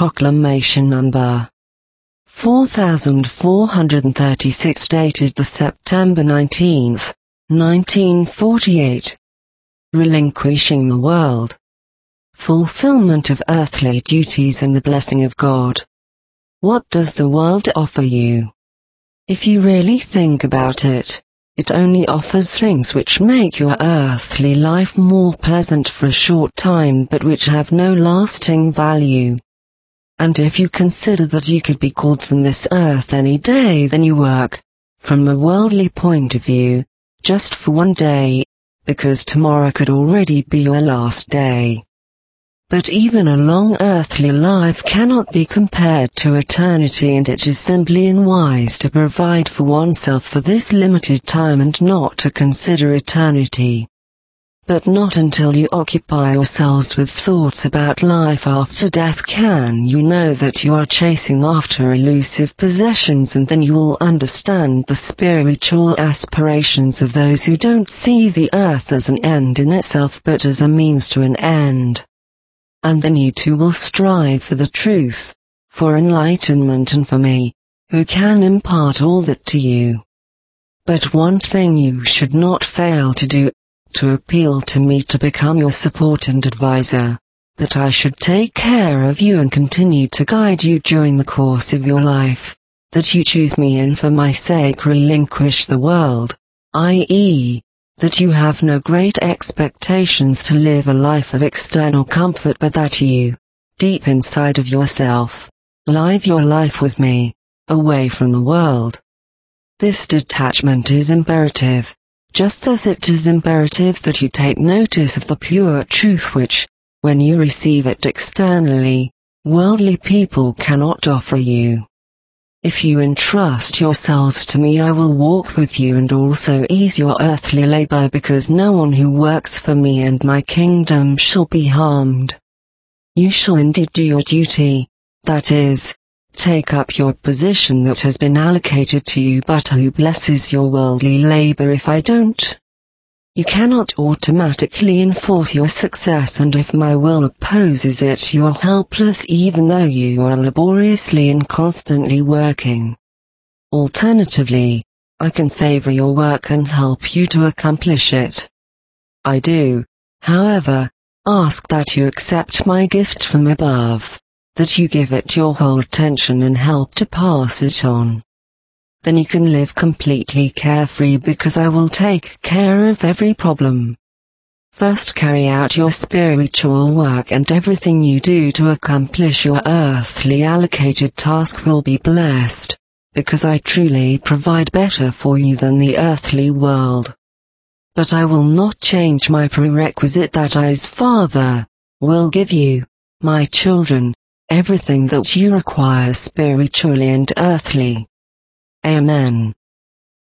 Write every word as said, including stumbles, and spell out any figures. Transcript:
Proclamation number four thousand four hundred thirty-six, dated the September nineteenth, nineteen forty-eight. Relinquishing the world. Fulfillment of earthly duties and the blessing of God. What does the world offer you? If you really think about it, it only offers things which make your earthly life more pleasant for a short time but which have no lasting value. And if you consider that you could be called from this earth any day, then you work, from a worldly point of view, just for one day, because tomorrow could already be your last day. But even a long earthly life cannot be compared to eternity, and it is simply unwise to provide for oneself for this limited time and not to consider eternity. But not until you occupy yourselves with thoughts about life after death can you know that you are chasing after elusive possessions, and then you will understand the spiritual aspirations of those who don't see the earth as an end in itself but as a means to an end. And then you too will strive for the truth, for enlightenment, and for me, who can impart all that to you. But one thing you should not fail to do, to appeal to me to become your support and advisor, that I should take care of you and continue to guide you during the course of your life, that you choose me and for my sake relinquish the world, that is, that you have no great expectations to live a life of external comfort, but that you, deep inside of yourself, live your life with me, away from the world. This detachment is imperative, just as it is imperative that you take notice of the pure truth which, when you receive it externally, worldly people cannot offer you. If you entrust yourselves to me, I will walk with you and also ease your earthly labor, because no one who works for me and my kingdom shall be harmed. You shall indeed do your duty, that is, take up your position that has been allocated to you, but who blesses your worldly labor if I don't? You cannot automatically enforce your success, and if my will opposes it, you are helpless even though you are laboriously and constantly working. Alternatively, I can favor your work and help you to accomplish it. I do, however, ask that you accept my gift from above, that you give it your whole attention and help to pass it on. Then you can live completely carefree, because I will take care of every problem. First, carry out your spiritual work, and everything you do to accomplish your earthly allocated task will be blessed, because I truly provide better for you than the earthly world. But I will not change my prerequisite that I, as Father, will give you, my children, everything that you require spiritually and earthly. Amen.